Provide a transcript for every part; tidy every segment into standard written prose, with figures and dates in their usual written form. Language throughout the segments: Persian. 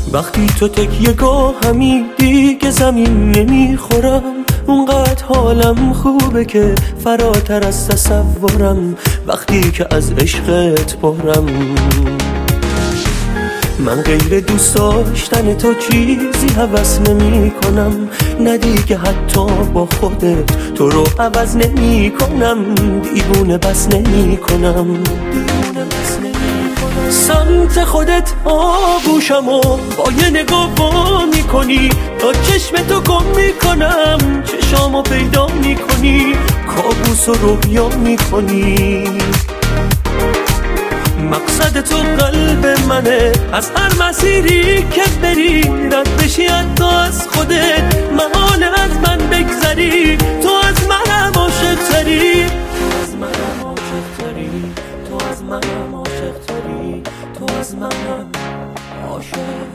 وقتی تو تکیه گاهمی دیگه زمین نمیخورم، اونقدر حالم خوبه که فراتر از تصورم. وقتی که از عشقت پرم، من غیر دوست داشتن تو چیزی هوس نمی کنم. نه دیگه حتی با خودت تو رو عوض نمی کنم. دیوونه بس نمی کنم. سمت خودت آغوشم و با یه نگاه با میکنی، تا چشم تو گم میکنم. چشامو پیدا میکنی، کابوس و رویا میکنی. مقصد تو قلب منه، از هر مسیری که بری رد بشی حتی از خودت. محال از من بگذری، تو از منم عاشق‌تری. از منم عاشق‌تری، تو از منم عاشق‌تری، تو از منم عاشق.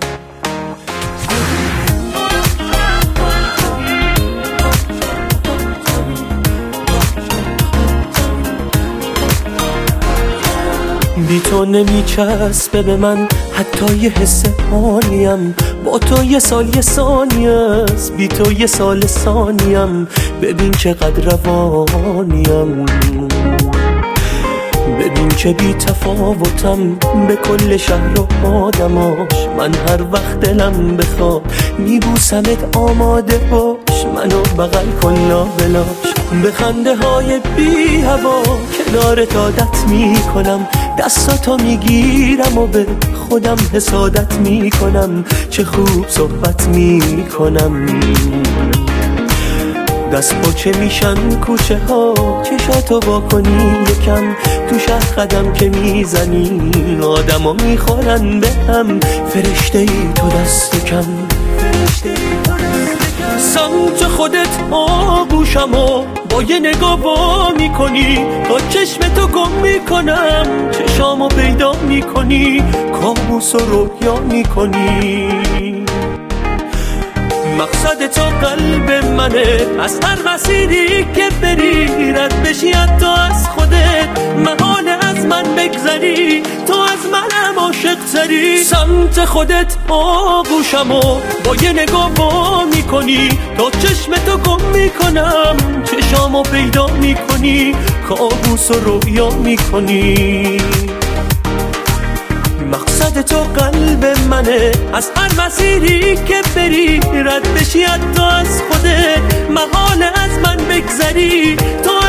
بی تو نمیچسبه به من حتی یه حس حالیم. با تو یه سال یه ثانیه است، بی تو یه سال ثانیم. ببین چقدر روانیم، ببین چه بی تفاوتم به کل شهر و آدماش. من هر وقت دلم بخواد میبوسمت، آماده باش منو بغل کن لا بلاش. به خنده های بی هوا کنارت عادت میکنم. دستاتو میگیرم و به خودم حسادت میکنم. چه خوب صحبت میکنم، دست پاچه میشن کوچه ها. چشاتو با کنی یکم، تو شهر قدم که میزنی آدم ها میخورن به هم. فرشته ای تو دست کم، فرشته ای تو دست کم. سمت خودت آغوشم و با یه نگاه با میکنی، تا چشم تو گم میکنم. چشامو پیدا میکنی، کابوس و رویا میکنی. مقصد تو قلب منه، از هر مسیری که بری رد بشی حتی از خودت. محال از من بگذری، تو از منم عاشق‌تری. سمت خودت آغوشم و با یه نگاه با میکنی، تا چشم تو گم میکنم. چشامو پیدا میکنی، کابوس و رویا میکنی. مقصد تو قلب منه، از هر مسیری که بری رد بشی حتی از خودت. محال از من بگذری، تو